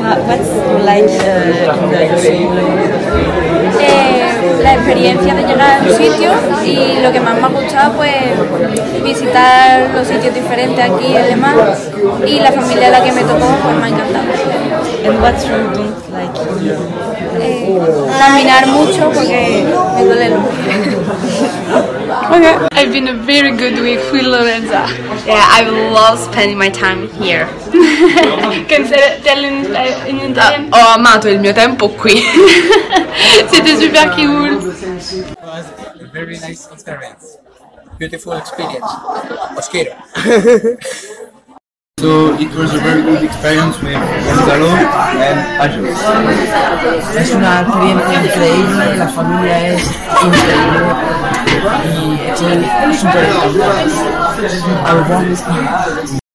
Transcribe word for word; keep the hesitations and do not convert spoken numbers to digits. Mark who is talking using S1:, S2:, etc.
S1: Uh, what's you like uh, in the zoo?
S2: Eh, la experiencia de llegar al sitio y lo que más me ha gustado pues visitar los sitios diferentes aquí y demás, y la familia a la que me tocó pues me ha encantado.
S1: And what you don't like?
S2: Eh, caminar mucho porque me duele el pie.
S3: Okay. I've been a very good week with Lorenza.
S4: Yeah, I love spending my time here.
S3: Can say tell in, in Italian?
S4: Ho amato il mio tempo qui.
S3: Siete super cool.
S5: It was a very nice experience. Beautiful experience. Mosquito.
S6: So it was a very good experience with Gonzalo and Ajo.
S1: Es una experiencia increíble, la familia es increíble y estoy súper contento.